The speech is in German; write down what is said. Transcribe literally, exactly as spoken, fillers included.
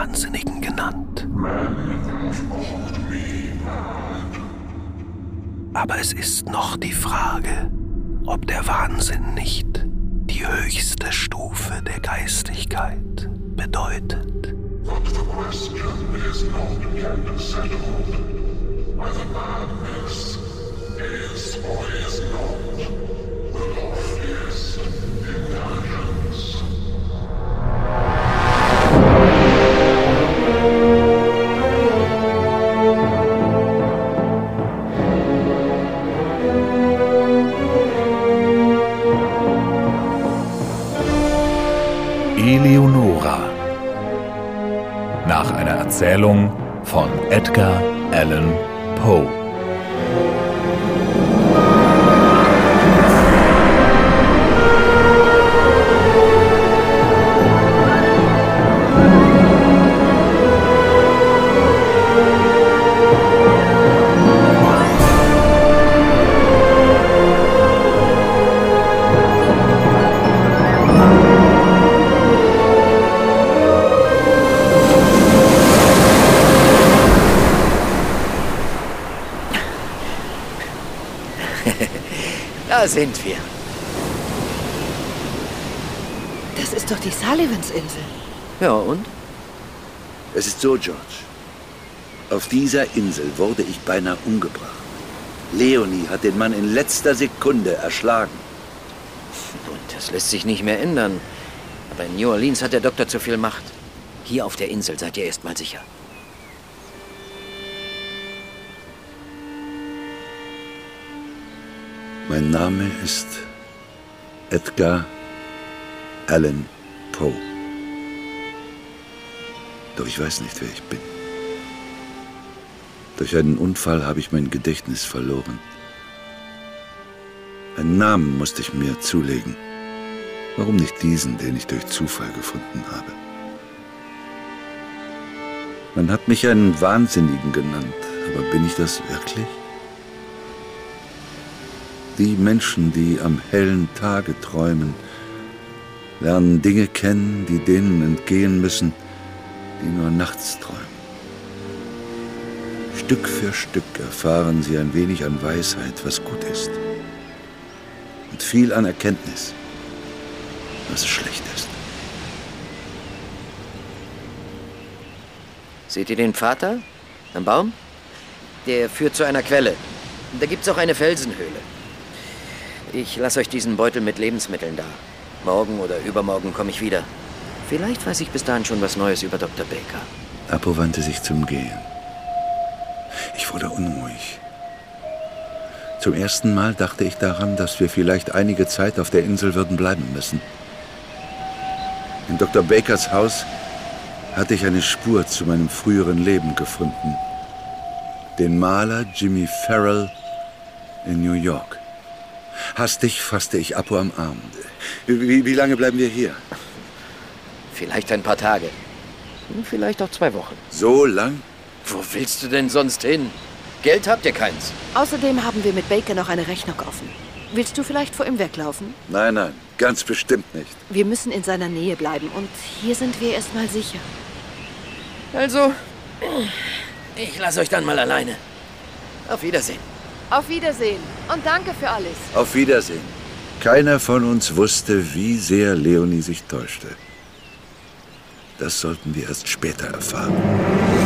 Wahnsinnigen genannt. Aber es ist noch die Frage, ob der Wahnsinn nicht die höchste Stufe der Geistigkeit bedeutet. But the question is not yet settled. Whether madness is or is not. The law is indulgence. Eleonora. Nach einer Erzählung von Edgar Allan Poe. Da sind wir. Das ist doch die Sullivans-Insel. Ja, und? Es ist so, George. Auf dieser Insel wurde ich beinahe umgebracht. Leonie hat den Mann in letzter Sekunde erschlagen. Und das lässt sich nicht mehr ändern. Aber in New Orleans hat der Doktor zu viel Macht. Hier auf der Insel seid ihr erstmal sicher. Mein Name ist Edgar Allan Poe. Doch ich weiß nicht, wer ich bin. Durch einen Unfall habe ich mein Gedächtnis verloren. Einen Namen musste ich mir zulegen. Warum nicht diesen, den ich durch Zufall gefunden habe? Man hat mich einen Wahnsinnigen genannt, aber bin ich das wirklich? Die Menschen, die am hellen Tage träumen, lernen Dinge kennen, die denen entgehen müssen, die nur nachts träumen. Stück für Stück erfahren sie ein wenig an Weisheit, was gut ist. Und viel an Erkenntnis, was schlecht ist. Seht ihr den Vater am Baum? Der führt zu einer Quelle. Da gibt's auch eine Felsenhöhle. Ich lasse euch diesen Beutel mit Lebensmitteln da. Morgen oder übermorgen komme ich wieder. Vielleicht weiß ich bis dahin schon was Neues über Doktor Baker. Apo wandte sich zum Gehen. Ich wurde unruhig. Zum ersten Mal dachte ich daran, dass wir vielleicht einige Zeit auf der Insel würden bleiben müssen. In Doktor Bakers Haus hatte ich eine Spur zu meinem früheren Leben gefunden. Den Maler Jimmy Farrell in New York. Hastig fasste ich Apo am Arm. Wie, wie lange bleiben wir hier? Vielleicht ein paar Tage. Vielleicht auch zwei Wochen. So lang? Wo willst du denn sonst hin? Geld habt ihr keins. Außerdem haben wir mit Baker noch eine Rechnung offen. Willst du vielleicht vor ihm weglaufen? Nein, nein, ganz bestimmt nicht. Wir müssen in seiner Nähe bleiben und hier sind wir erstmal sicher. Also, ich lasse euch dann mal alleine. Auf Wiedersehen. Auf Wiedersehen und danke für alles. Auf Wiedersehen. Keiner von uns wusste, wie sehr Leonie sich täuschte. Das sollten wir erst später erfahren.